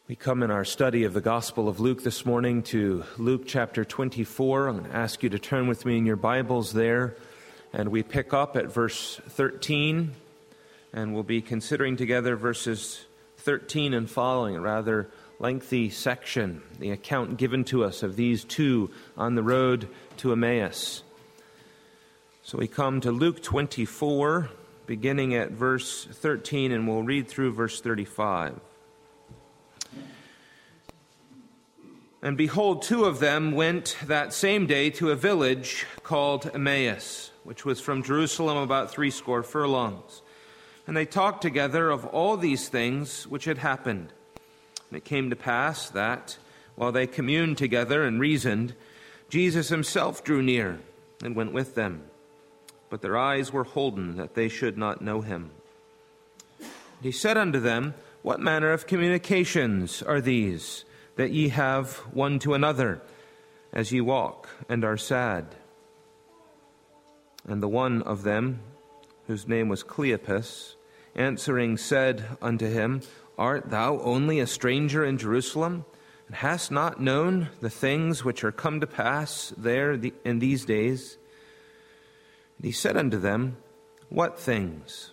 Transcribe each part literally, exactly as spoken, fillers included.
We come in our study of the Gospel of Luke this morning to Luke chapter twenty-four. I'm going to ask you to turn with me in your Bibles there, and we pick up at verse thirteen, and we'll be considering together verses thirteen and following, a rather lengthy section, the account given to us of these two on the road to Emmaus. So we come to Luke twenty-four, beginning at verse thirteen, and we'll read through verse thirty-five. And behold, two of them went that same day to a village called Emmaus, which was from Jerusalem about threescore furlongs. And they talked together of all these things which had happened. And it came to pass that, while they communed together and reasoned, Jesus himself drew near and went with them. But their eyes were holden, that they should not know him. And he said unto them, What manner of communications are these that ye have one to another, as ye walk and are sad? And the one of them, whose name was Cleopas, answering said unto him, Art thou only a stranger in Jerusalem, and hast not known the things which are come to pass there in these days? And he said unto them, What things?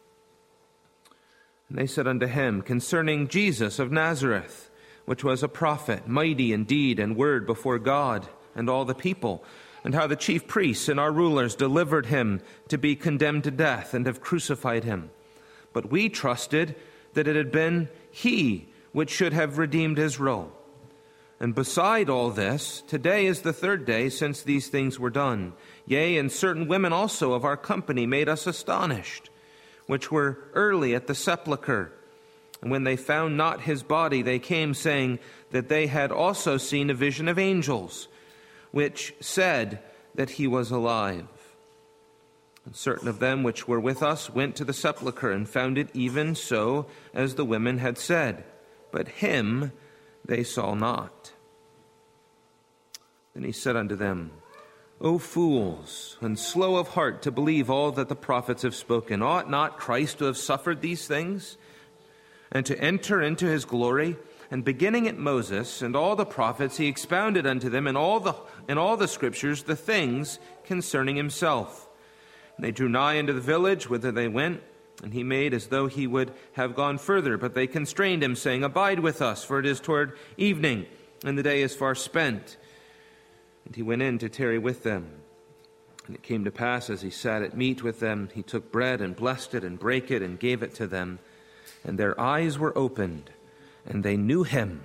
And they said unto him, Concerning Jesus of Nazareth, which was a prophet, mighty in deed and word before God and all the people, and how the chief priests and our rulers delivered him to be condemned to death and have crucified him. But we trusted that it had been he which should have redeemed Israel. And beside all this, today is the third day since these things were done. Yea, and certain women also of our company made us astonished, which were early at the sepulchre. And when they found not his body, they came, saying that they had also seen a vision of angels, which said that he was alive. And certain of them which were with us went to the sepulchre, and found it even so as the women had said. But him they saw not. Then he said unto them, O fools, and slow of heart to believe all that the prophets have spoken. Ought not Christ to have suffered these things, and to enter into his glory? And beginning at Moses and all the prophets, he expounded unto them in all the in all the scriptures the things concerning himself. And they drew nigh unto the village whither they went, and he made as though he would have gone further, but they constrained him, saying, Abide with us, for it is toward evening, and the day is far spent. And he went in to tarry with them. And it came to pass, as he sat at meat with them, he took bread and blessed it, and brake it, and gave it to them. And their eyes were opened, and they knew him.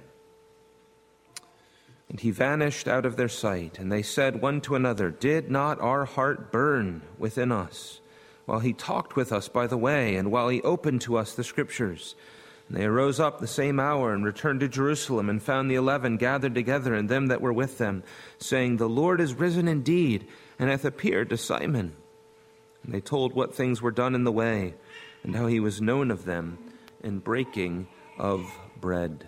And he vanished out of their sight. And they said one to another, Did not our heart burn within us, while he talked with us by the way, and while he opened to us the scriptures? And they arose up the same hour, and returned to Jerusalem, and found the eleven gathered together, and them that were with them, saying, The Lord is risen indeed, and hath appeared to Simon. And they told what things were done in the way, and how he was known of them in breaking of bread.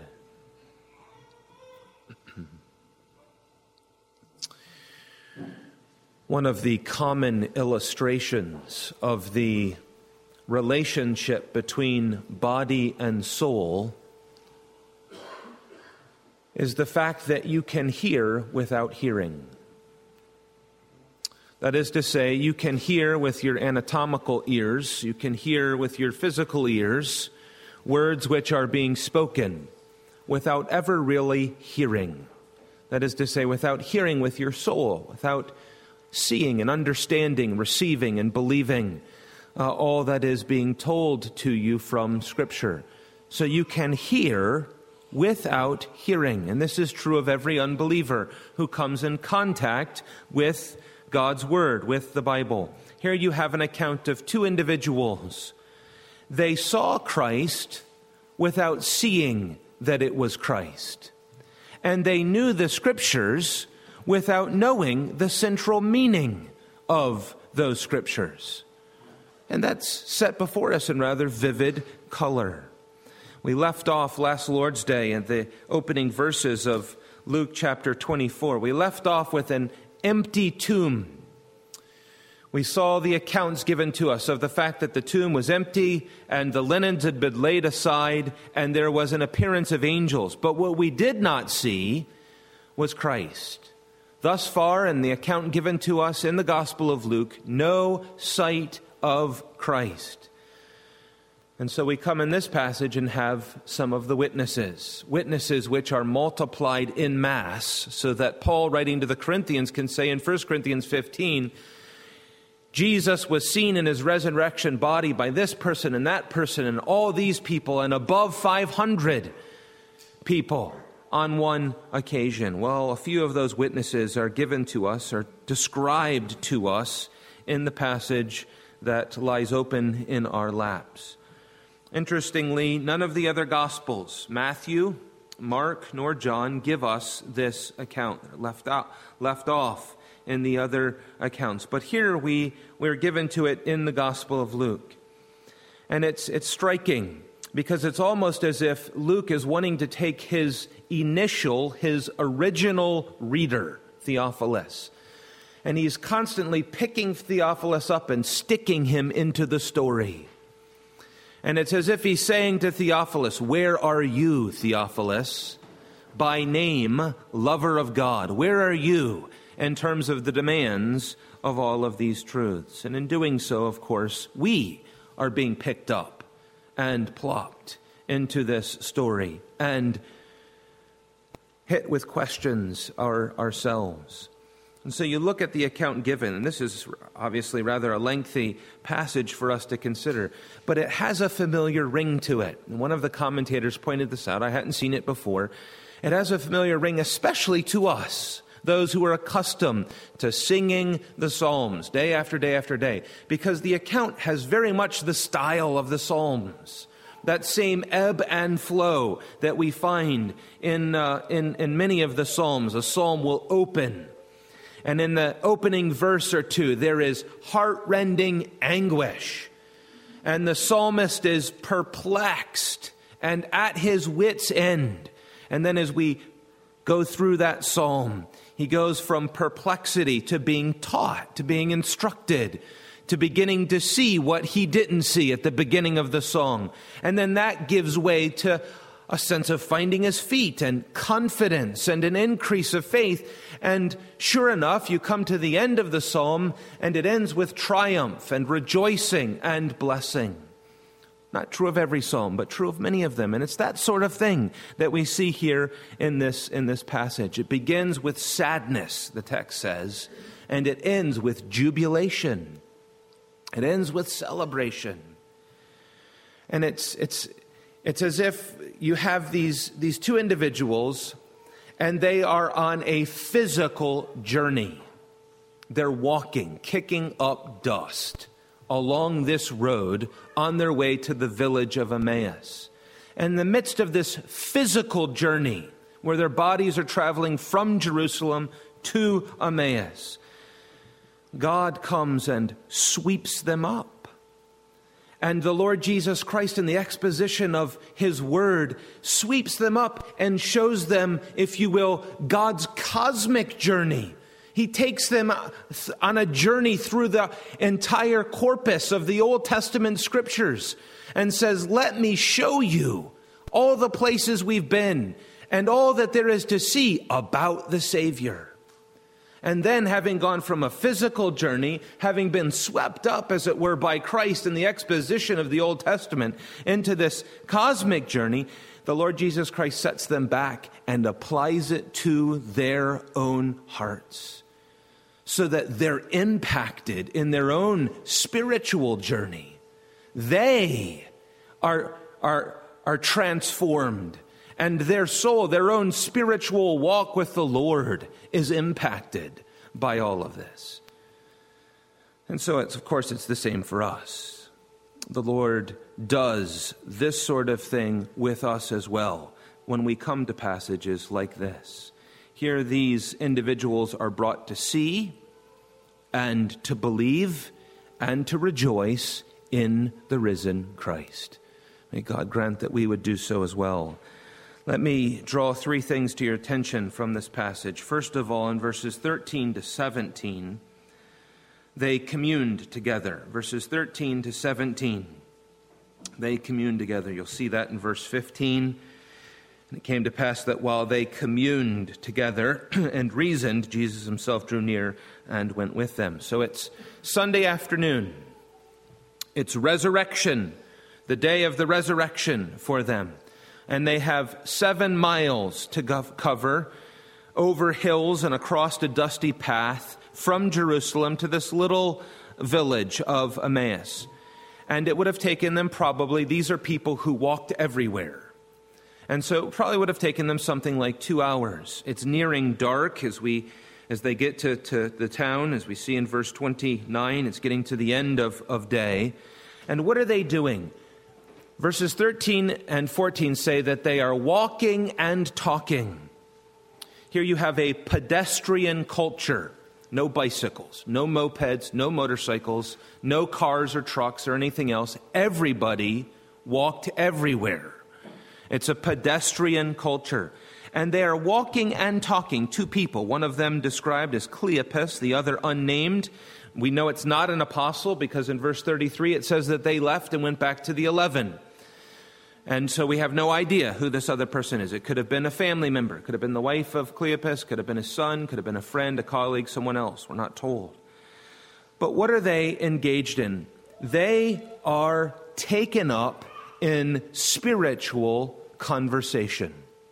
One of the common illustrations of the relationship between body and soul is the fact that you can hear without hearing. That is to say, you can hear with your anatomical ears, you can hear with your physical ears, words which are being spoken without ever really hearing. That is to say, without hearing with your soul, without seeing and understanding, receiving and believing uh, all that is being told to you from Scripture. So you can hear without hearing. And this is true of every unbeliever who comes in contact with God's Word, with the Bible. Here you have an account of two individuals. They saw Christ without seeing that it was Christ. And they knew the Scriptures without knowing the central meaning of those Scriptures. And that's set before us in rather vivid color. We left off last Lord's Day at the opening verses of Luke chapter twenty-four. We left off with an empty tomb. We saw the accounts given to us of the fact that the tomb was empty and the linens had been laid aside and there was an appearance of angels. But what we did not see was Christ. Thus far, in the account given to us in the Gospel of Luke, no sight of Christ. And so we come in this passage and have some of the witnesses, witnesses which are multiplied in mass, so that Paul, writing to the Corinthians, can say in First Corinthians fifteen, Jesus was seen in his resurrection body by this person and that person and all these people and above five hundred people on one occasion. Well, a few of those witnesses are given to us, are described to us in the passage that lies open in our laps. Interestingly, none of the other Gospels, Matthew, Mark, nor John, give us this account. They're left out, left off in the other accounts. But here we, we're given to it in the Gospel of Luke. And it's it's striking because it's almost as if Luke is wanting to take his initial, his original reader, Theophilus, and he's constantly picking Theophilus up and sticking him into the story. And it's as if he's saying to Theophilus, "Where are you, Theophilus? By name, lover of God. Where are you in terms of the demands of all of these truths?" And in doing so, of course, we are being picked up and plopped into this story and hit with questions our, ourselves. And so you look at the account given, and this is obviously rather a lengthy passage for us to consider, but it has a familiar ring to it. And one of the commentators pointed this out. I hadn't seen it before. It has a familiar ring, especially to us, those who are accustomed to singing the Psalms day after day after day, because the account has very much the style of the Psalms. That same ebb and flow that we find in, uh, in, in many of the Psalms. A psalm will open, and in the opening verse or two, there is heart-rending anguish. And the psalmist is perplexed and at his wit's end. And then as we go through that psalm, he goes from perplexity to being taught, to being instructed, to beginning to see what he didn't see at the beginning of the song. And then that gives way to a sense of finding his feet and confidence and an increase of faith. And sure enough, you come to the end of the psalm and it ends with triumph and rejoicing and blessing. Not true of every psalm, but true of many of them. And it's that sort of thing that we see here in this, in this passage. It begins with sadness, the text says, and it ends with jubilation. It ends with celebration. And it's it's it's as if you have these, these two individuals and they are on a physical journey. They're walking, kicking up dust along this road on their way to the village of Emmaus. In the midst of this physical journey, where their bodies are traveling from Jerusalem to Emmaus, God comes and sweeps them up. And the Lord Jesus Christ, in the exposition of his word, sweeps them up and shows them, if you will, God's cosmic journey. He takes them on a journey through the entire corpus of the Old Testament scriptures and says, "Let me show you all the places we've been and all that there is to see about the Savior." And then, having gone from a physical journey, having been swept up, as it were, by Christ in the exposition of the Old Testament into this cosmic journey, the Lord Jesus Christ sets them back and applies it to their own hearts, so that they're impacted in their own spiritual journey. They are, are, are transformed, and their soul, their own spiritual walk with the Lord is impacted by all of this. And so, it's, of course, it's the same for us. The Lord does this sort of thing with us as well when we come to passages like this. Here, these individuals are brought to see and to believe and to rejoice in the risen Christ. May God grant that we would do so as well. Let me draw three things to your attention from this passage. First of all, in verses thirteen to seventeen, they communed together. Verses thirteen to seventeen. They communed together. You'll see that in verse fifteen. And it came to pass that while they communed together and reasoned, Jesus himself drew near and went with them. So it's Sunday afternoon. It's resurrection, the day of the resurrection for them. And they have seven miles to gov- cover over hills and across a dusty path from Jerusalem to this little village of Emmaus. And it would have taken them probably, these are people who walked everywhere. And so it probably would have taken them something like two hours. It's nearing dark as we, as they get to, to the town, as we see in verse twenty-nine, it's getting to the end of, of day. And what are they doing? Verses thirteen and fourteen say that they are walking and talking. Here you have a pedestrian culture. No bicycles, no mopeds, no motorcycles, no cars or trucks or anything else. Everybody walked everywhere. It's a pedestrian culture. And they are walking and talking, two people. One of them described as Cleopas, the other unnamed. We know it's not an apostle because in verse thirty-three it says that they left and went back to the eleven. And so we have no idea who this other person is. It could have been a family member. It could have been the wife of Cleopas. Could have been his son. Could have been a friend, a colleague, someone else. We're not told. But what are they engaged in? They are taken up in spiritual conversation.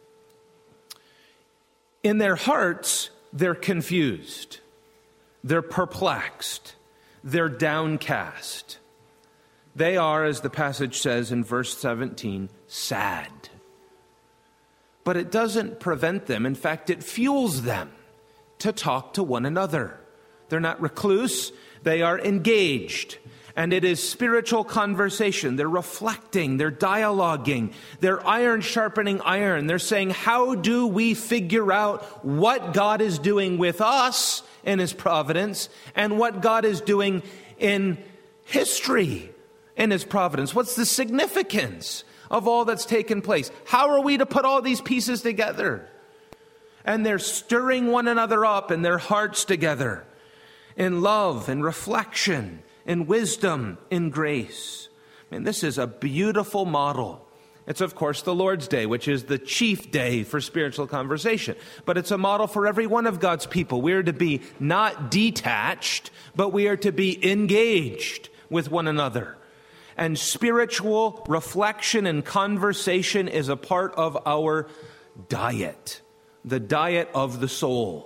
In their hearts, they're confused. They're perplexed. They're downcast. They are, as the passage says in verse seventeen, sad. But it doesn't prevent them. In fact, it fuels them to talk to one another. They're not recluse. They are engaged. And it is spiritual conversation. They're reflecting. They're dialoguing. They're iron sharpening iron. They're saying, how do we figure out what God is doing with us in his providence and what God is doing in history in his providence? What's the significance of all that's taken place? How are we to put all these pieces together? And they're stirring one another up in their hearts together in love and reflection, in wisdom, in grace. I mean, this is a beautiful model. It's, of course, the Lord's Day, which is the chief day for spiritual conversation. But it's a model for every one of God's people. We are to be not detached, but we are to be engaged with one another. And spiritual reflection and conversation is a part of our diet, the diet of the soul.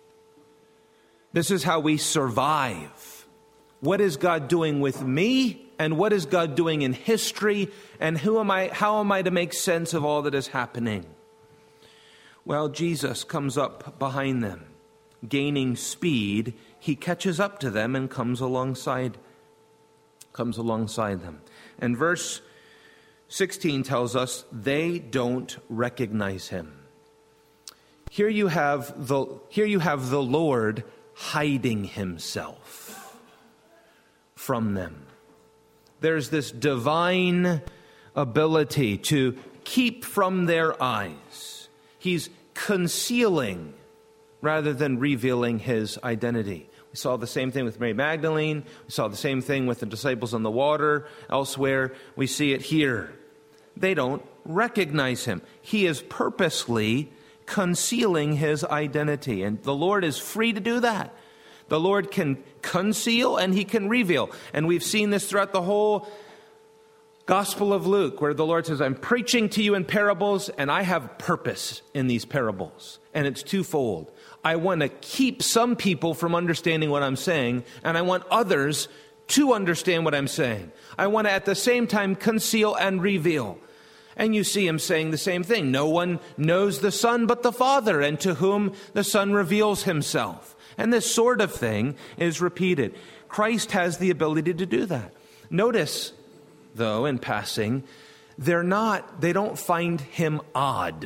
This is how we survive. What is God doing with me? And what is God doing in history? And who am I? How am I to make sense of all that is happening? Well, Jesus comes up behind them, gaining speed. He catches up to them and comes alongside, comes alongside them. And verse sixteen tells us they don't recognize him. Here you have the here you have the Lord hiding himself from them. There's this divine ability to keep from their eyes. He's concealing rather than revealing his identity. We saw the same thing with Mary Magdalene. We saw the same thing with the disciples on the water. Elsewhere, we see it here. They don't recognize him. He is purposely concealing his identity. And the Lord is free to do that. The Lord can conceal and he can reveal. And we've seen this throughout the whole Gospel of Luke, where the Lord says, I'm preaching to you in parables, and I have purpose in these parables. And it's twofold. I want to keep some people from understanding what I'm saying, and I want others to understand what I'm saying. I want to at the same time conceal and reveal. And you see him saying the same thing. No one knows the Son but the Father, and to whom the Son reveals himself. And this sort of thing is repeated. Christ has the ability to do that. Notice, though, in passing, they're not, they don't find him odd.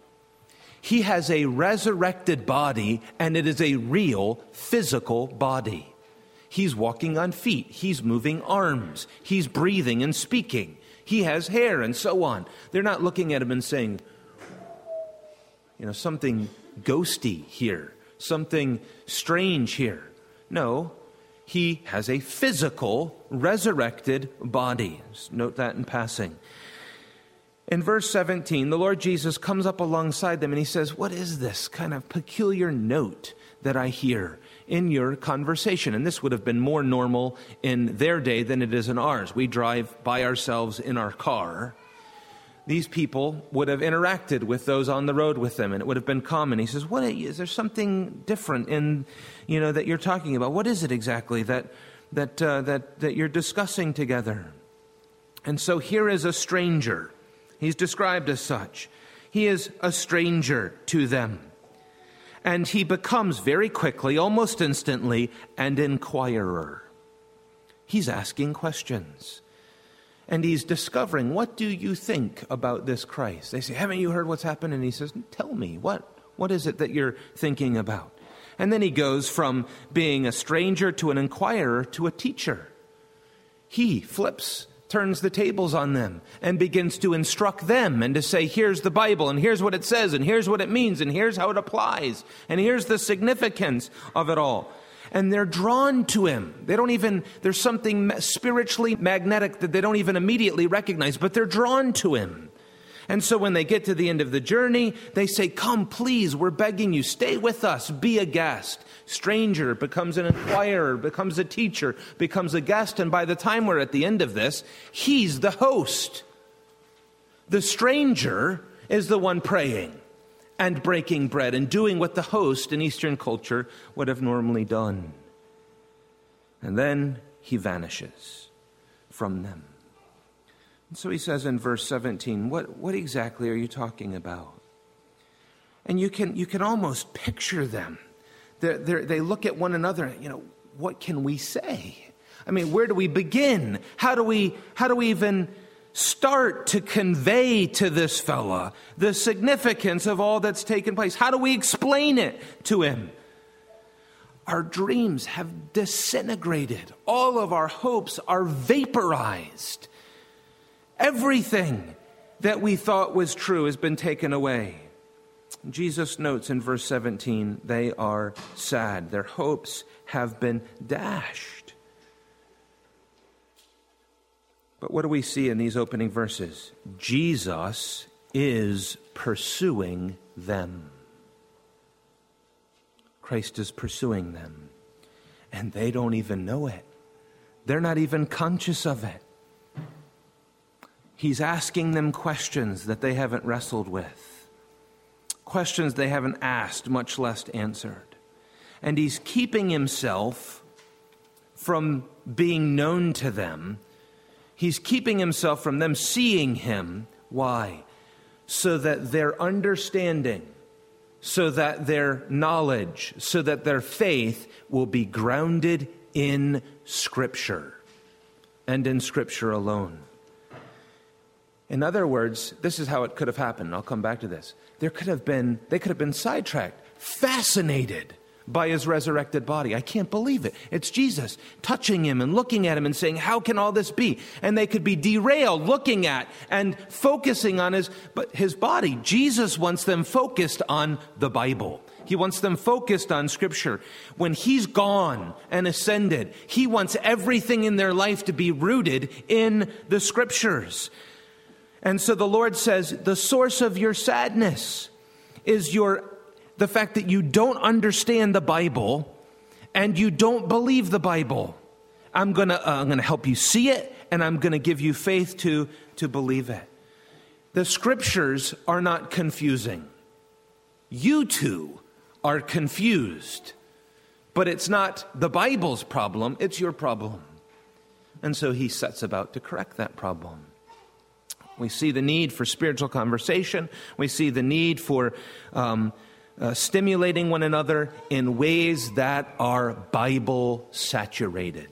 He has a resurrected body, and it is a real physical body. He's walking on feet. He's moving arms. He's breathing and speaking. He has hair and so on. They're not looking at him and saying, you know, something ghosty here, something strange here. No, He has a physical, resurrected body. Just note that in passing. In verse seventeen, the Lord Jesus comes up alongside them and he says, what is this kind of peculiar note that I hear in your conversation? And this would have been more normal in their day than it is in ours. We drive by ourselves in our car. These people would have interacted with those on the road with them, and it would have been common. He says, "What is there something different in, you know, that you're talking about? What is it exactly that that uh, that that you're discussing together?" And so here is a stranger. He's described as such. He is a stranger to them. And he becomes very quickly, almost instantly, an inquirer. He's asking questions. And he's discovering, what do you think about this Christ? They say, haven't you heard what's happened? And he says, tell me, what, what is it that you're thinking about? And then he goes from being a stranger to an inquirer to a teacher. He flips, turns the tables on them and begins to instruct them and to say, here's the Bible and here's what it says and here's what it means and here's how it applies and here's the significance of it all. And they're drawn to him. They don't even, there's something spiritually magnetic that they don't even immediately recognize, but they're drawn to him. And so when they get to the end of the journey, they say, come, please, we're begging you, stay with us, be a guest. Stranger becomes an inquirer, becomes a teacher, becomes a guest. And by the time we're at the end of this, he's the host. The stranger is the one praying and breaking bread and doing what the host in Eastern culture would have normally done. And then he vanishes from them. And so he says in verse seventeen, what, what exactly are you talking about? And you can you can almost picture them. They're, they're, they look at one another, you know, what can we say? I mean, where do we begin? How do we how do we even start to convey to this fella the significance of all that's taken place? How do we explain it to him? Our dreams have disintegrated. All of our hopes are vaporized. Everything that we thought was true has been taken away. Jesus notes in verse seventeen, they are sad. Their hopes have been dashed. But what do we see in these opening verses? Jesus is pursuing them. Christ is pursuing them. And they don't even know it. They're not even conscious of it. He's asking them questions that they haven't wrestled with. Questions they haven't asked, much less answered. And he's keeping himself from being known to them. He's keeping himself from them seeing him. Why? So that their understanding, so that their knowledge, so that their faith will be grounded in Scripture and in Scripture alone. In other words, this is how it could have happened. I'll come back to this. There could have been, they could have been sidetracked, fascinated by his resurrected body. I can't believe it. It's Jesus touching him and looking at him and saying, how can all this be? And they could be derailed looking at and focusing on his, but his body. Jesus wants them focused on the Bible. He wants them focused on Scripture. When he's gone and ascended, he wants everything in their life to be rooted in the Scriptures. And so the Lord says, the source of your sadness is your the fact that you don't understand the Bible and you don't believe the Bible. I'm gonna uh, I'm gonna help you see it, and I'm gonna give you faith to to believe it. The Scriptures are not confusing. You two are confused, but it's not the Bible's problem; it's your problem. And so he sets about to correct that problem. We see the need for spiritual conversation. We see the need for um, uh, stimulating one another in ways that are Bible saturated.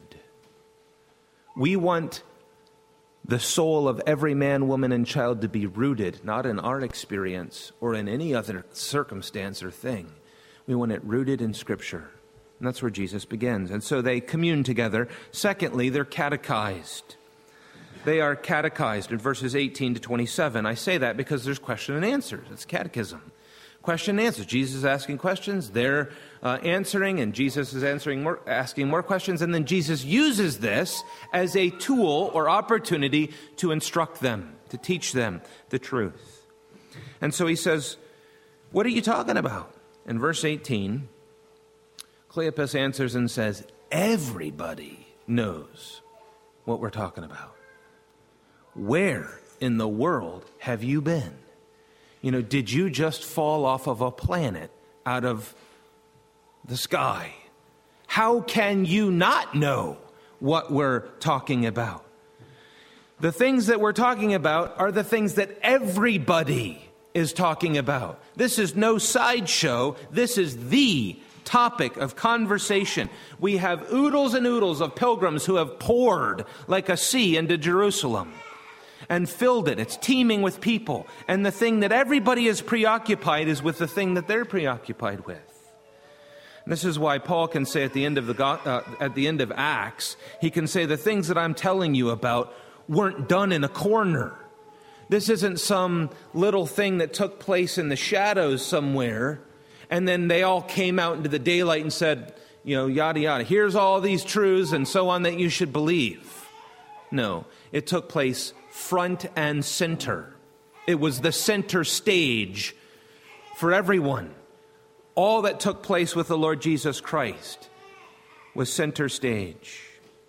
We want the soul of every man, woman, and child to be rooted, not in our experience or in any other circumstance or thing. We want it rooted in Scripture. And that's where Jesus begins. And so they commune together. Secondly, they're catechized. They are catechized in verses eighteen to twenty-seven. I say that because there's question and answers. It's catechism. Question and answers. Jesus is asking questions, they're uh, answering, and Jesus is answering more, asking more questions. And then Jesus uses this as a tool or opportunity to instruct them, to teach them the truth. And so he says, what are you talking about? In verse eighteen, Cleopas answers and says, everybody knows what we're talking about. Where in the world have you been? You know, did you just fall off of a planet out of the sky? How can you not know what we're talking about? The things that we're talking about are the things that everybody is talking about. This is no sideshow. This is the topic of conversation. We have oodles and oodles of pilgrims who have poured like a sea into Jerusalem and filled it. It's teeming with people. And the thing that everybody is preoccupied is with the thing that they're preoccupied with. And this is why Paul can say at the end of the uh, at the end of Acts, he can say the things that I'm telling you about weren't done in a corner. This isn't some little thing that took place in the shadows somewhere, and then they all came out into the daylight and said, you know, yada, yada. Here's all these truths and so on that you should believe. No, it took place front and center. It was the center stage for everyone. All that took place with the Lord Jesus Christ was center stage.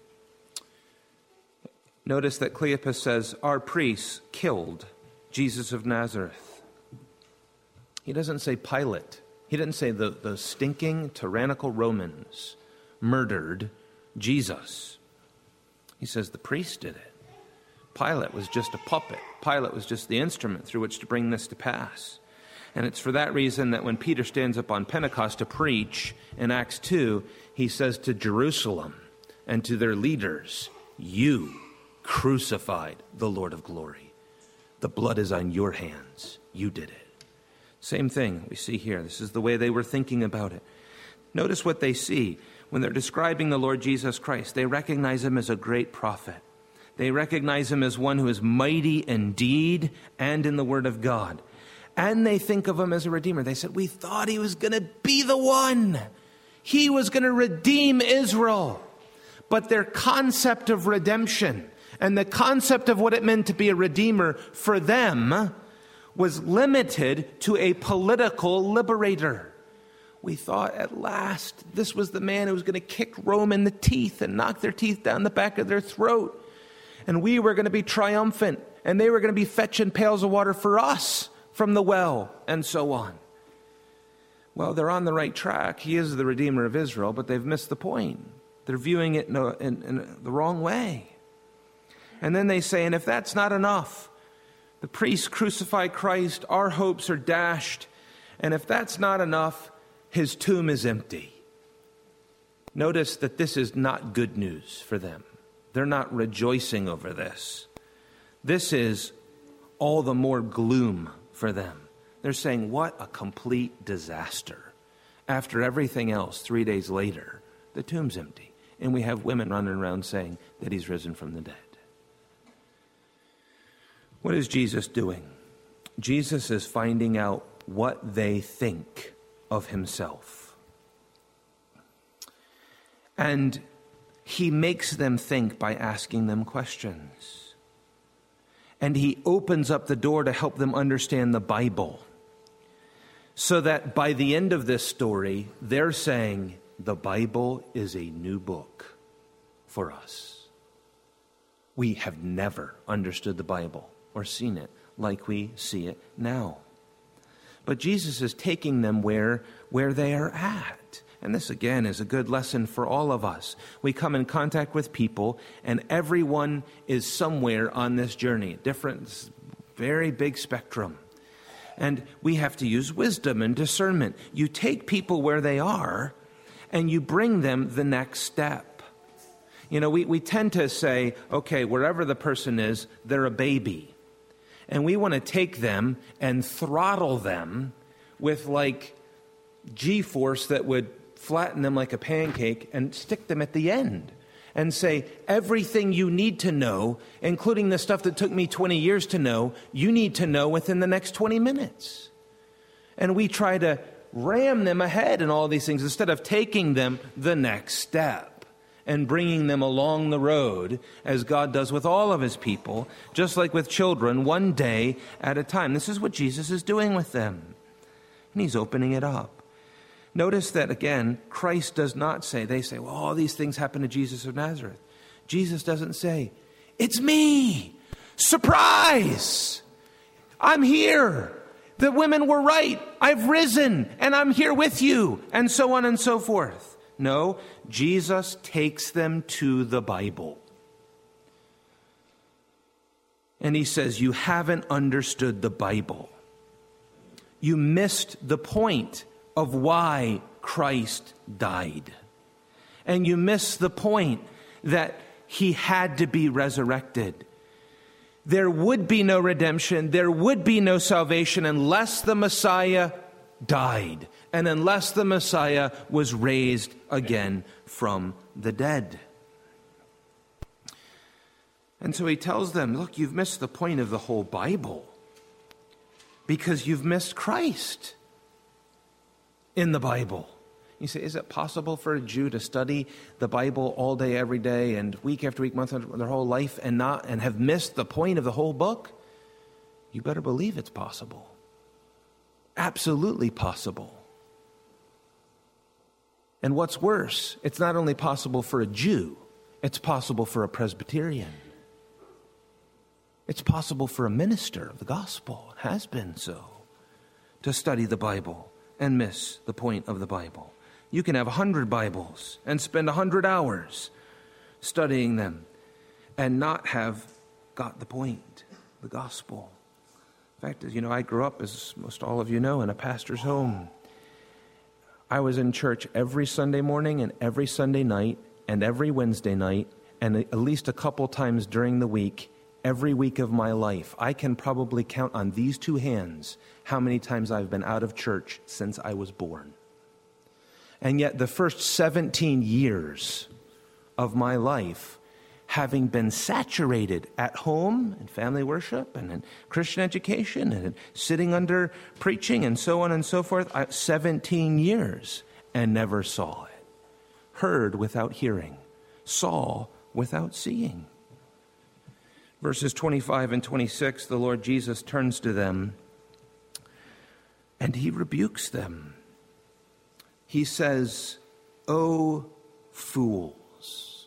Notice that Cleopas says, our priests killed Jesus of Nazareth. He doesn't say Pilate. He didn't say the, the stinking, tyrannical Romans murdered Jesus. He says the priests did it. Pilate was just a puppet. Pilate was just the instrument through which to bring this to pass. And it's for that reason that when Peter stands up on Pentecost to preach in Acts two, he says to Jerusalem and to their leaders, you crucified the Lord of glory. The blood is on your hands. You did it. Same thing we see here. This is the way they were thinking about it. Notice what they see when they're describing the Lord Jesus Christ. They recognize him as a great prophet. They recognize him as one who is mighty in deed and in the word of God. And they think of him as a redeemer. They said, we thought he was going to be the one. He was going to redeem Israel. But their concept of redemption and the concept of what it meant to be a redeemer for them was limited to a political liberator. We thought at last this was the man who was going to kick Rome in the teeth and knock their teeth down the back of their throat. And we were going to be triumphant, and they were going to be fetching pails of water for us from the well, and so on. Well, they're on the right track. He is the Redeemer of Israel, but they've missed the point. They're viewing it in, a, in, in the wrong way. And then they say, and if that's not enough, the priests crucify Christ, our hopes are dashed, and if that's not enough, his tomb is empty. Notice that this is not good news for them. They're not rejoicing over this. This is all the more gloom for them. They're saying, what a complete disaster. After everything else, three days later, the tomb's empty. And we have women running around saying that he's risen from the dead. What is Jesus doing? Jesus is finding out what they think of himself. And he makes them think by asking them questions. And he opens up the door to help them understand the Bible. So that by the end of this story, they're saying, the Bible is a new book for us. We have never understood the Bible or seen it like we see it now. But Jesus is taking them where, where they are at. And this, again, is a good lesson for all of us. We come in contact with people, and everyone is somewhere on this journey. Different, very big spectrum. And we have to use wisdom and discernment. You take people where they are, and you bring them the next step. You know, we, we tend to say, okay, wherever the person is, they're a baby. And we want to take them and throttle them with like G-force that would flatten them like a pancake and stick them at the end and say, everything you need to know, including the stuff that took me twenty years to know, you need to know within the next twenty minutes. And we try to ram them ahead in all these things instead of taking them the next step and bringing them along the road as God does with all of his people, just like with children, one day at a time. This is what Jesus is doing with them. And he's opening it up. Notice that, again, Christ does not say, they say, well, all these things happened to Jesus of Nazareth. Jesus doesn't say, it's me. Surprise. I'm here. The women were right. I've risen and I'm here with you, and so on and so forth. No, Jesus takes them to the Bible. And he says, you haven't understood the Bible. You missed the point of why Christ died. And you missed the point that he had to be resurrected. There would be no redemption, there would be no salvation unless the Messiah died and unless the Messiah was raised again from the dead. And so he tells them, look, you've missed the point of the whole Bible because you've missed Christ in the Bible. You say, is it possible for a Jew to study the Bible all day, every day, and week after week, month after their whole life, and not and have missed the point of the whole book? You better believe it's possible. Absolutely possible. And what's worse, it's not only possible for a Jew, it's possible for a Presbyterian. It's possible for a minister of the gospel, it has been so, to study the Bible and miss the point of the Bible. You can have a hundred Bibles and spend a hundred hours studying them and not have got the point, the gospel. In fact, you know, I grew up, as most all of you know, in a pastor's home. I was in church every Sunday morning and every Sunday night and every Wednesday night and at least a couple times during the week, every week of my life. I can probably count on these two hands how many times I've been out of church since I was born. And yet the first seventeen years of my life, having been saturated at home in family worship and in Christian education and sitting under preaching and so on and so forth, seventeen years, and never saw it. Heard without hearing, saw without seeing. Verses twenty-five and twenty-six, the Lord Jesus turns to them and he rebukes them. He says, "O fools."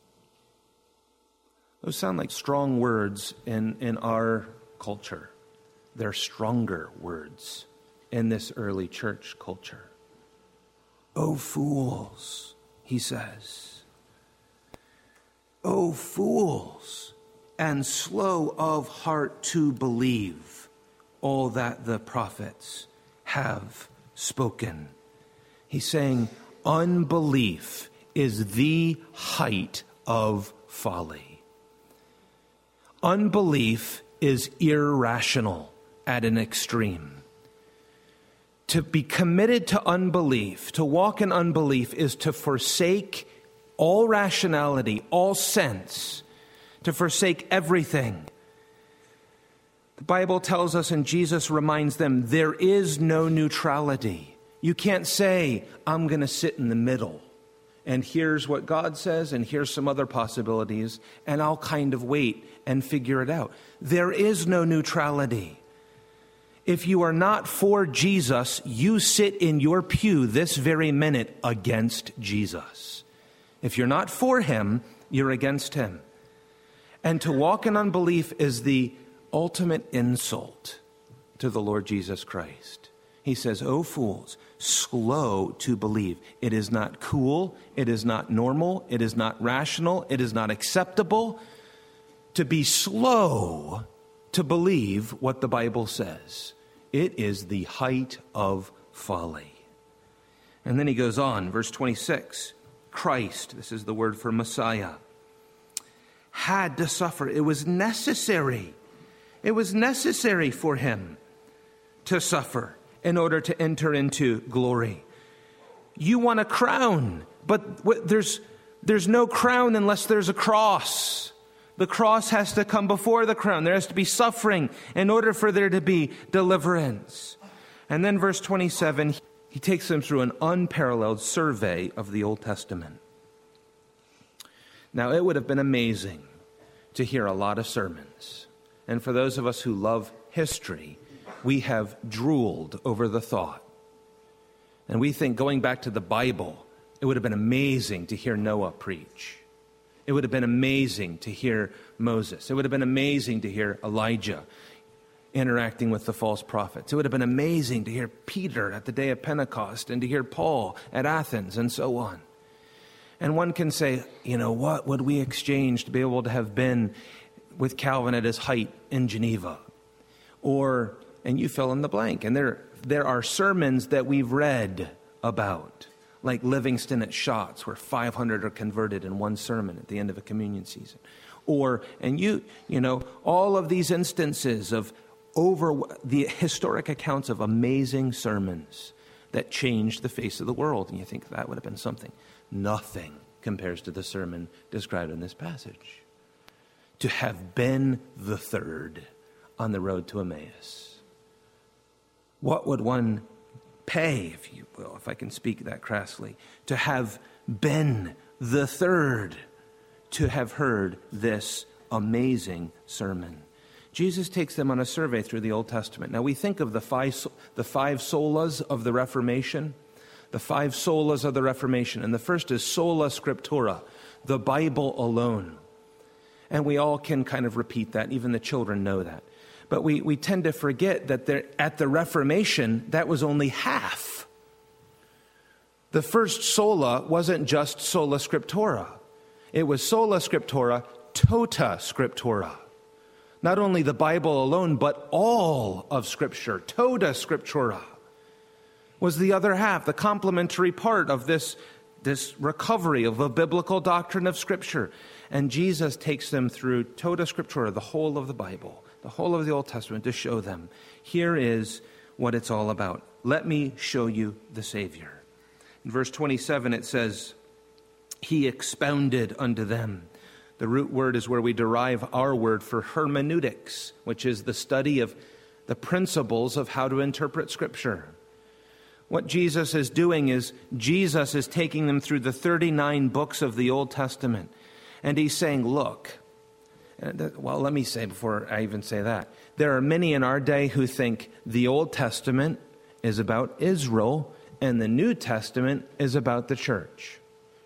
Those sound like strong words in, in our culture. They're stronger words in this early church culture. "O fools," he says. "O fools, and slow of heart to believe all that the prophets have spoken." He's saying unbelief is the height of folly. Unbelief is irrational at an extreme. To be committed to unbelief, to walk in unbelief, is to forsake all rationality, all sense, to forsake everything. The Bible tells us, and Jesus reminds them, there is no neutrality. You can't say, I'm going to sit in the middle, and here's what God says, and here's some other possibilities, and I'll kind of wait and figure it out. There is no neutrality. If you are not for Jesus, you sit in your pew this very minute against Jesus. If you're not for him, you're against him. And to walk in unbelief is the ultimate insult to the Lord Jesus Christ. He says, "O fools, slow to believe." It is not cool. It is not normal. It is not rational. It is not acceptable to be slow to believe what the Bible says. It is the height of folly. And then he goes on, verse twenty-six. Christ, this is the word for Messiah, had to suffer. It was necessary. It was necessary for him to suffer in order to enter into glory. You want a crown, but there's there's no crown unless there's a cross. The cross has to come before the crown. There has to be suffering in order for there to be deliverance. And then verse twenty-seven, he takes them through an unparalleled survey of the Old Testament. Now, it would have been amazing to hear a lot of sermons. And for those of us who love history, we have drooled over the thought. And we think going back to the Bible, it would have been amazing to hear Noah preach. It would have been amazing to hear Moses. It would have been amazing to hear Elijah interacting with the false prophets. It would have been amazing to hear Peter at the day of Pentecost and to hear Paul at Athens and so on. And one can say, you know, what would we exchange to be able to have been with Calvin at his height in Geneva? Or, and you fill in the blank. And there, there are sermons that we've read about, like Livingston at Shotts, where five hundred are converted in one sermon at the end of a communion season. Or, and you, you know, all of these instances of over the historic accounts of amazing sermons that changed the face of the world. And you think that would have been something. Nothing compares to the sermon described in this passage. To have been the third on the road to Emmaus. What would one pay, if you will, if I can speak that crassly, to have been the third, to have heard this amazing sermon? Jesus takes them on a survey through the Old Testament. Now we think of the five, the five solas of the Reformation, the five solas of the Reformation. And the first is sola scriptura, the Bible alone. And we all can kind of repeat that. Even the children know that. But we, we tend to forget that there, at the Reformation, that was only half. The first sola wasn't just sola scriptura. It was sola scriptura, tota scriptura. Not only the Bible alone, but all of Scripture, tota scriptura, was the other half, the complementary part of this, this recovery of a biblical doctrine of Scripture. And Jesus takes them through tota scriptura, the whole of the Bible, the whole of the Old Testament, to show them, here is what it's all about. Let me show you the Savior. In verse twenty-seven, it says, he expounded unto them. The root word is where we derive our word for hermeneutics, which is the study of the principles of how to interpret Scripture. What Jesus is doing is Jesus is taking them through the thirty-nine books of the Old Testament. And he's saying, look, well, let me say before I even say that, there are many in our day who think the Old Testament is about Israel and the New Testament is about the church.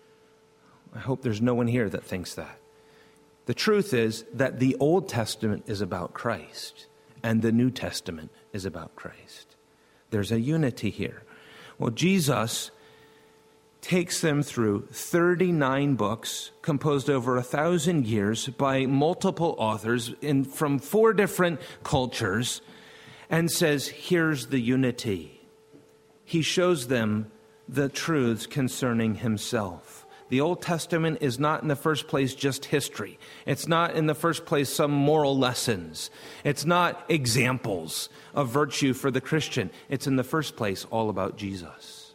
I hope there's no one here that thinks that. The truth is that the Old Testament is about Christ and the New Testament is about Christ. There's a unity here. Well, Jesus takes them through thirty-nine books composed over a thousand years by multiple authors in, from four different cultures and says, here's the unity. He shows them the truths concerning himself. The Old Testament is not in the first place just history. It's not in the first place some moral lessons. It's not examples of virtue for the Christian. It's in the first place all about Jesus.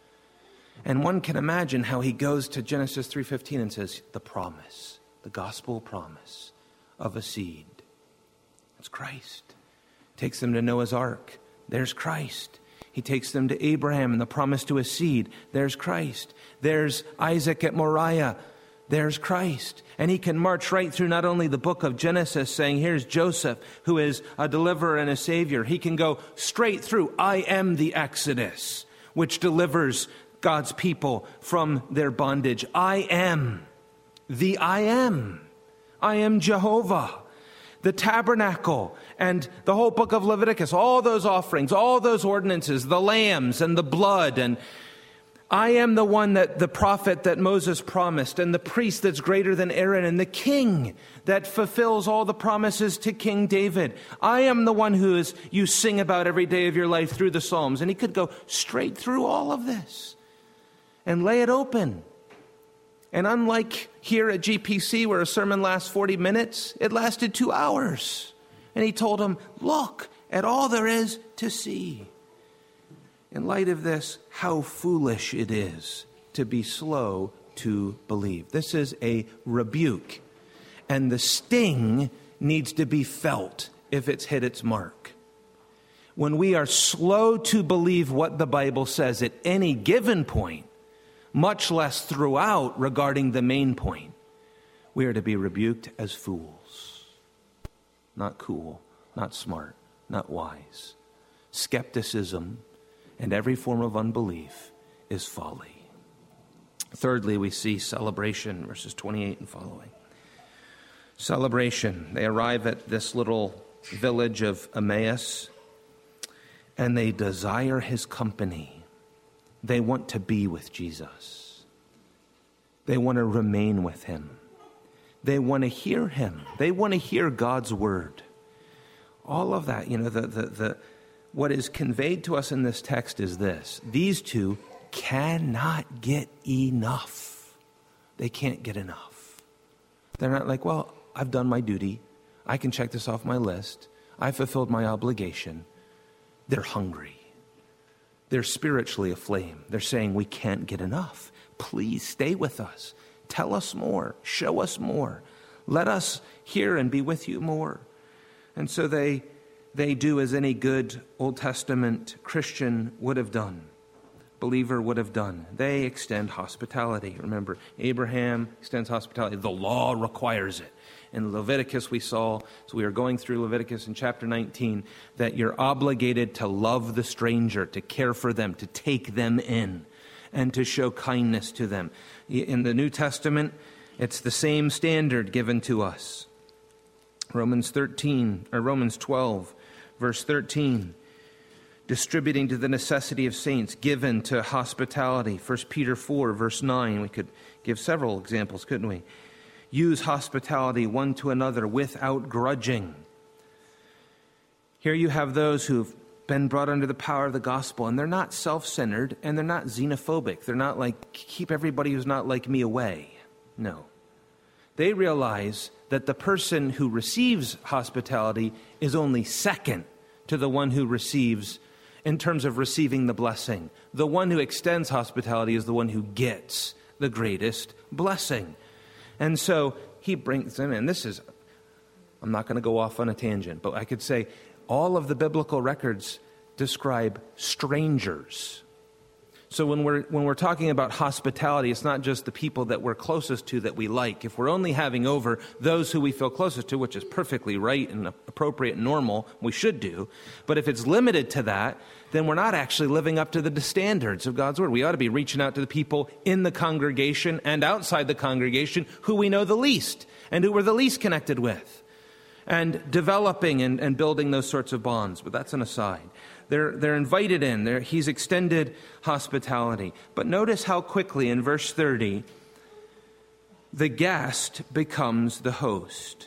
And one can imagine how he goes to Genesis three fifteen and says, the promise, the gospel promise of a seed. It's Christ. Takes them to Noah's Ark. There's Christ. He takes them to Abraham and the promise to a seed. There's Christ. There's Isaac at Moriah. There's Christ. And he can march right through not only the book of Genesis saying, here's Joseph, who is a deliverer and a savior. He can go straight through, I am the Exodus, which delivers God's people from their bondage. I am the I am. I am Jehovah. The tabernacle and the whole book of Leviticus, all those offerings, all those ordinances, the lambs and the blood. And I am the one that the prophet that Moses promised, and the priest that's greater than Aaron, and the king that fulfills all the promises to King David. I am the one who is you sing about every day of your life through the Psalms. And he could go straight through all of this and lay it open. And unlike here at G P C, where a sermon lasts forty minutes, it lasted two hours. And he told them, look at all there is to see. In light of this, how foolish it is to be slow to believe. This is a rebuke. And the sting needs to be felt if it's hit its mark. when we are slow to believe what the Bible says at any given point, much less throughout regarding the main point, we are to be rebuked as fools. Not cool, not smart, not wise. Skepticism and every form of unbelief is folly. Thirdly, we see celebration, verses twenty-eight and following. Celebration. They arrive at this little village of Emmaus, and they desire his company. They want to be with Jesus. They want to remain with him. They want to hear him. They want to hear God's word. All of that, you know, the, the, the, what is conveyed to us in this text is this. These two cannot get enough. They can't get enough. They're not like, well, I've done my duty. I can check this off my list. I fulfilled my obligation. They're hungry. They're spiritually aflame. They're saying, we can't get enough. Please stay with us. Tell us more. Show us more. Let us hear and be with you more. And so they they do as any good Old Testament Christian would have done, believer would have done. They extend hospitality. Remember, Abraham extends hospitality. The law requires it. In Leviticus we saw, so we are going through Leviticus in chapter nineteen, that you're obligated to love the stranger, to care for them, to take them in, and to show kindness to them. In the New Testament, it's the same standard given to us. Romans thirteen, or Romans twelve, verse thirteen, distributing to the necessity of saints, given to hospitality. First Peter four, verse nine, we could give several examples, couldn't we? Use hospitality one to another without grudging. Here you have those who've been brought under the power of the gospel, and they're not self-centered, and they're not xenophobic. They're not like, keep everybody who's not like me away. No. They realize that the person who receives hospitality is only second to the one who receives, in terms of receiving the blessing. The one who extends hospitality is the one who gets the greatest blessing. And so he brings them in. This is, I'm not going to go off on a tangent, but I could say all of the biblical records describe strangers. So when we're when we're talking about hospitality, it's not just the people that we're closest to that we like. If we're only having over those who we feel closest to, which is perfectly right and appropriate and normal, we should do. But if it's limited to that, then we're not actually living up to the standards of God's word. We ought to be reaching out to the people in the congregation and outside the congregation who we know the least and who we're the least connected with, and developing and, and building those sorts of bonds. But that's an aside. They're, they're invited in. They're, he's extended hospitality. But notice how quickly in verse thirty, the guest becomes the host.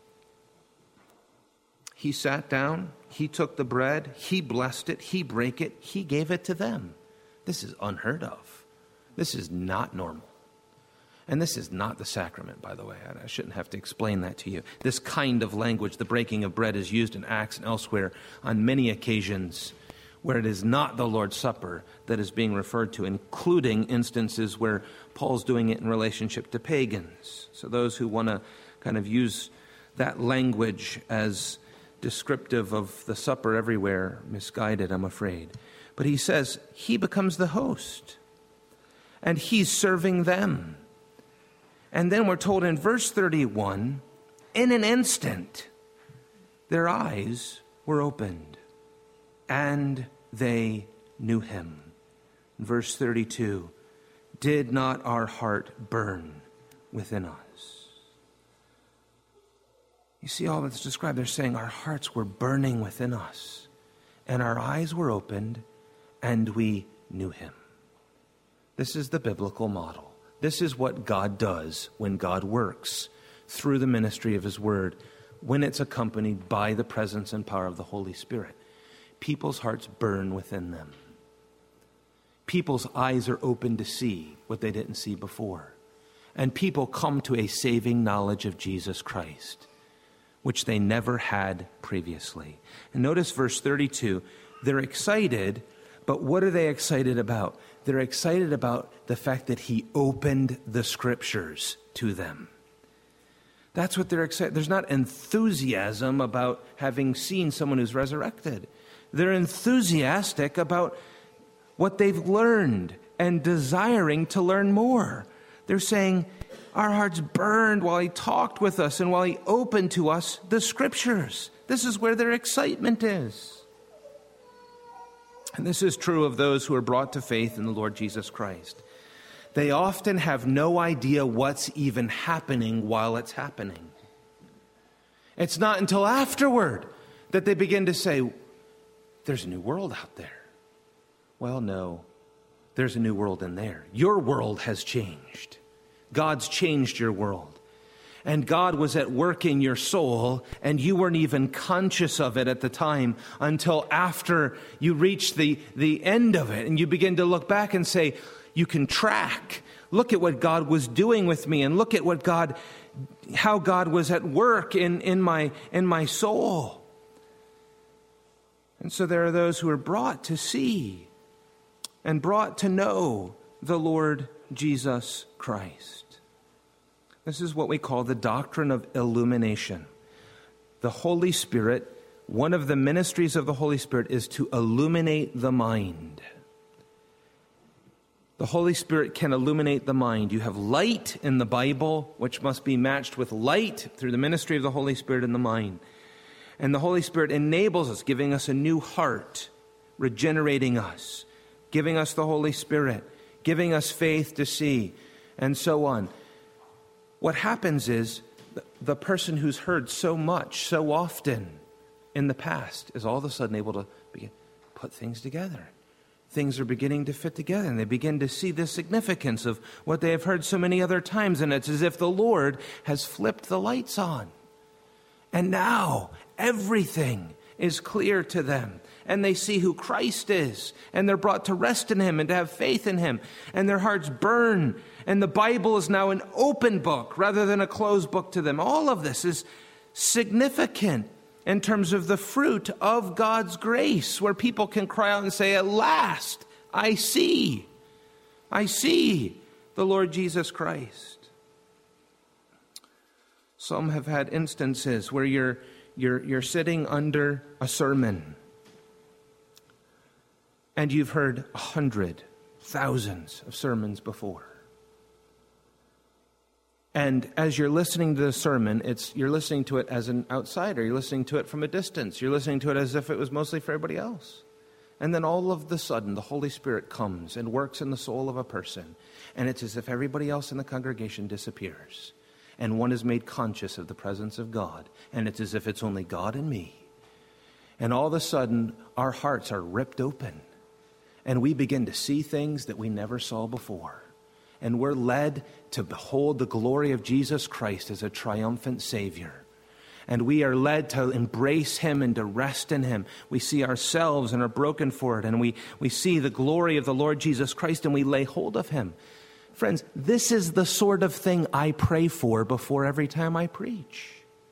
He sat down. He took the bread. He blessed it. He brake it. He gave it to them. This is unheard of. This is not normal. And this is not the sacrament, by the way. I shouldn't have to explain that to you. This kind of language, the breaking of bread, is used in Acts and elsewhere on many occasions where it is not the Lord's Supper that is being referred to, including instances where Paul's doing it in relationship to pagans. So those who want to kind of use that language as descriptive of the supper everywhere, misguided, I'm afraid. But he says he becomes the host, and he's serving them. And then we're told in verse thirty-one, in an instant, their eyes were opened, and they knew him. In verse thirty-two, did not our heart burn within us? You see all that's described. They're saying our hearts were burning within us, and our eyes were opened, and we knew him. This is the biblical model. This is what God does when God works through the ministry of his word, when it's accompanied by the presence and power of the Holy Spirit. People's hearts burn within them. People's eyes are open to see what they didn't see before. And people come to a saving knowledge of Jesus Christ, which they never had previously. And notice verse thirty-two, they're excited, but what are they excited about? They're excited about the fact that he opened the scriptures to them. That's what they're excited. There's not enthusiasm about having seen someone who's resurrected. They're enthusiastic about what they've learned and desiring to learn more. They're saying, our hearts burned while he talked with us and while he opened to us the scriptures. This is where their excitement is. And this is true of those who are brought to faith in the Lord Jesus Christ. They often have no idea what's even happening while it's happening. It's not until afterward that they begin to say, there's a new world out there. Well, no, there's a new world in there. Your world has changed. God's changed your world. And God was at work in your soul, and you weren't even conscious of it at the time until after you reached the, the end of it. And you begin to look back and say, you can track. Look at what God was doing with me, and look at what God, how God was at work in, in my, in my soul. And so there are those who are brought to see and brought to know the Lord Jesus Christ. This is what we call the doctrine of illumination. The Holy Spirit, one of the ministries of the Holy Spirit is to illuminate the mind. The Holy Spirit can illuminate the mind. You have light in the Bible, which must be matched with light through the ministry of the Holy Spirit in the mind. And the Holy Spirit enables us, giving us a new heart, regenerating us, giving us the Holy Spirit, giving us faith to see, and so on. What happens is the person who's heard so much, so often in the past, is all of a sudden able to begin, put things together. Things are beginning to fit together, and they begin to see the significance of what they have heard so many other times, and it's as if the Lord has flipped the lights on. And now everything is clear to them, and they see who Christ is, and they're brought to rest in him and to have faith in him, and their hearts burn, and the Bible is now an open book rather than a closed book to them. All of this is significant in terms of the fruit of God's grace, where people can cry out and say, at last, I see, I see the Lord Jesus Christ. Some have had instances where you're, you're, you're sitting under a sermon and you've heard a hundred, thousands of sermons before. And as you're listening to the sermon, it's you're listening to it as an outsider. You're listening to it from a distance. You're listening to it as if it was mostly for everybody else. And then all of the sudden, the Holy Spirit comes and works in the soul of a person. And it's as if everybody else in the congregation disappears. And one is made conscious of the presence of God. And it's as if it's only God and me. And all of a sudden, our hearts are ripped open. And we begin to see things that we never saw before. And we're led to behold the glory of Jesus Christ as a triumphant Savior. And we are led to embrace him and to rest in him. We see ourselves and are broken for it. And we, we see the glory of the Lord Jesus Christ and we lay hold of him. Friends, this is the sort of thing I pray for before every time I preach.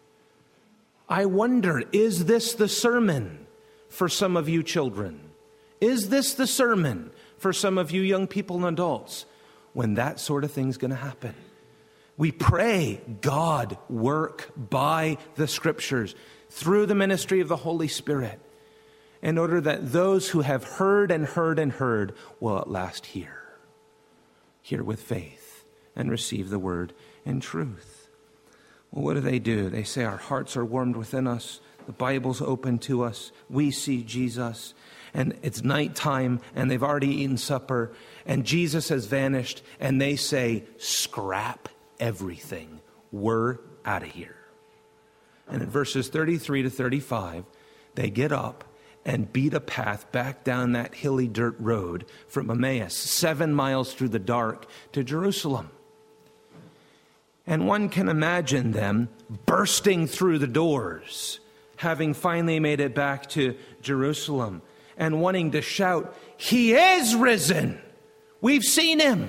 I wonder, is this the sermon for some of you children? Is this the sermon for some of you young people and adults when that sort of thing's going to happen? We pray, God, work by the Scriptures through the ministry of the Holy Spirit in order that those who have heard and heard and heard will at last hear. Hear with faith and receive the word in truth. Well, what do they do? They say our hearts are warmed within us. The Bible's open to us. We see Jesus. And it's nighttime and they've already eaten supper. And Jesus has vanished. And they say, scrap everything. We're out of here. And in verses thirty-three to thirty-five, they get up and beat a path back down that hilly dirt road from Emmaus, seven miles through the dark to Jerusalem. And one can imagine them bursting through the doors, having finally made it back to Jerusalem, and wanting to shout, "He is risen! We've seen him!"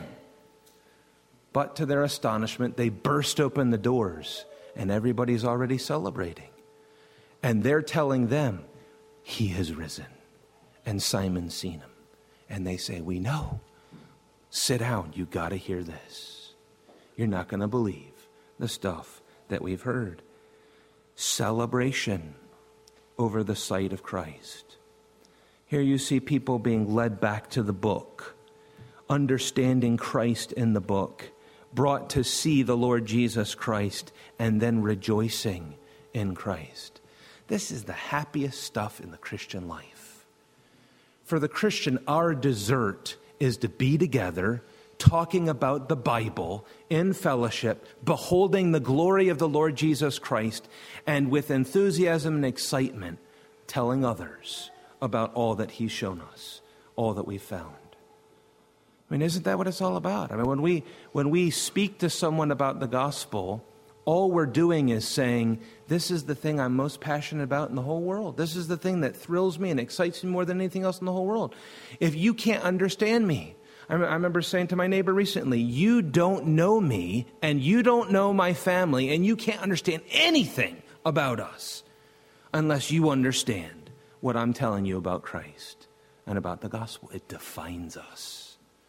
But to their astonishment, they burst open the doors, and everybody's already celebrating. And they're telling them, he has risen. And Simon's seen him. And they say, we know. Sit down. You got to hear this. You're not going to believe the stuff that we've heard. Celebration over the sight of Christ. Here you see people being led back to the book, understanding Christ in the book, brought to see the Lord Jesus Christ, and then rejoicing in Christ. This is the happiest stuff in the Christian life. For the Christian, our dessert is to be together, talking about the Bible in fellowship, beholding the glory of the Lord Jesus Christ, and with enthusiasm and excitement, telling others about all that he's shown us, all that we've found. I mean, isn't that what it's all about? I mean, when we when we speak to someone about the gospel, all we're doing is saying, this is the thing I'm most passionate about in the whole world. This is the thing that thrills me and excites me more than anything else in the whole world. If you can't understand me, I remember saying to my neighbor recently, you don't know me and you don't know my family and you can't understand anything about us unless you understand what I'm telling you about Christ and about the gospel. It defines us.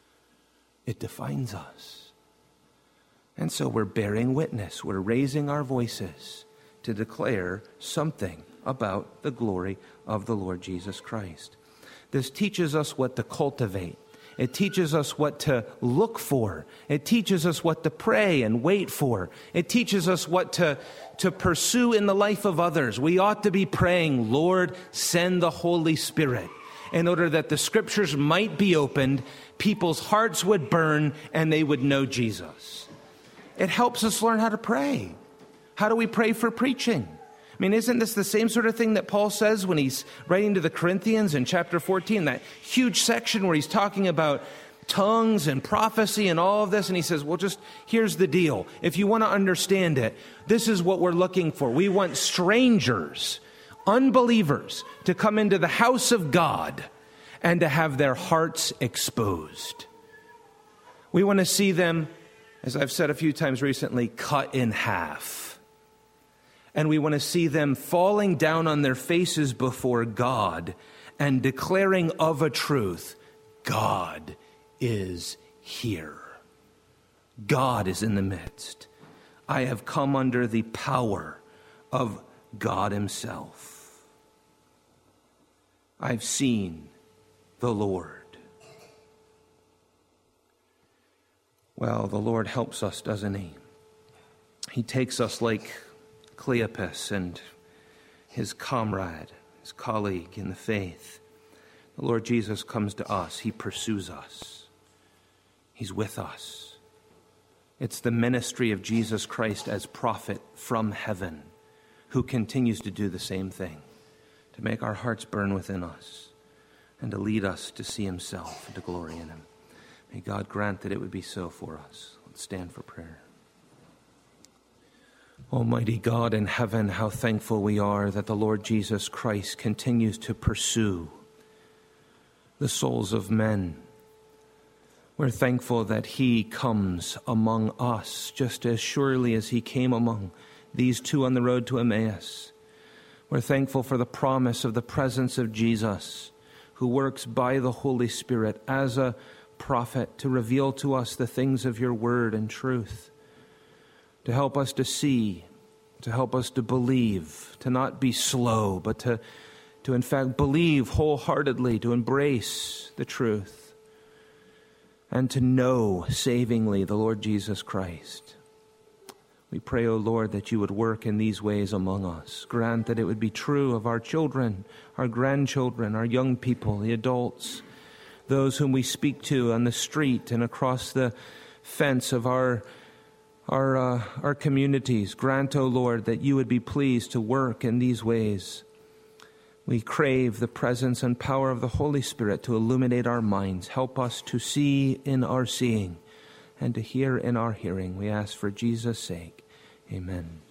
It defines us. And so we're bearing witness. We're raising our voices to declare something about the glory of the Lord Jesus Christ. This teaches us what to cultivate. It teaches us what to look for. It teaches us what to pray and wait for. It teaches us what to, to pursue in the life of others. We ought to be praying, Lord, send the Holy Spirit, in order that the scriptures might be opened, people's hearts would burn, and they would know Jesus. It helps us learn how to pray. How do we pray for preaching? I mean, isn't this the same sort of thing that Paul says when he's writing to the Corinthians in chapter fourteen, that huge section where he's talking about tongues and prophecy and all of this, and he says, well, just here's the deal. If you want to understand it, this is what we're looking for. We want strangers, unbelievers, to come into the house of God and to have their hearts exposed. We want to see them, as I've said a few times recently, cut in half. And we want to see them falling down on their faces before God and declaring of a truth, God is here. God is in the midst. I have come under the power of God himself. I've seen the Lord. Well, the Lord helps us, doesn't he? He takes us like Cleopas and his comrade, his colleague in the faith. The Lord Jesus comes to us. He pursues us. He's with us. It's the ministry of Jesus Christ as prophet from heaven who continues to do the same thing, to make our hearts burn within us and to lead us to see himself and to glory in him. May God grant that it would be so for us. Let's stand for prayer. Almighty God in heaven, how thankful we are that the Lord Jesus Christ continues to pursue the souls of men. We're thankful that he comes among us just as surely as he came among these two on the road to Emmaus. We're thankful for the promise of the presence of Jesus, who works by the Holy Spirit as a prophet to reveal to us the things of your word and truth, to help us to see, to help us to believe, to not be slow, but to, to in fact believe wholeheartedly, to embrace the truth, and to know savingly the Lord Jesus Christ. We pray, O Lord, that you would work in these ways among us. Grant that it would be true of our children, our grandchildren, our young people, the adults, those whom we speak to on the street and across the fence of our Our, uh, our communities. Grant, O Lord, that you would be pleased to work in these ways. We crave the presence and power of the Holy Spirit to illuminate our minds. Help us to see in our seeing and to hear in our hearing. We ask for Jesus' sake. Amen.